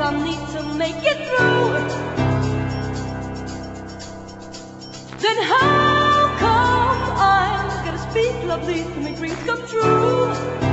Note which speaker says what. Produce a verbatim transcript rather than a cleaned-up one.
Speaker 1: I need to make it through, then how come I gotta speak lovely to make dreams come true?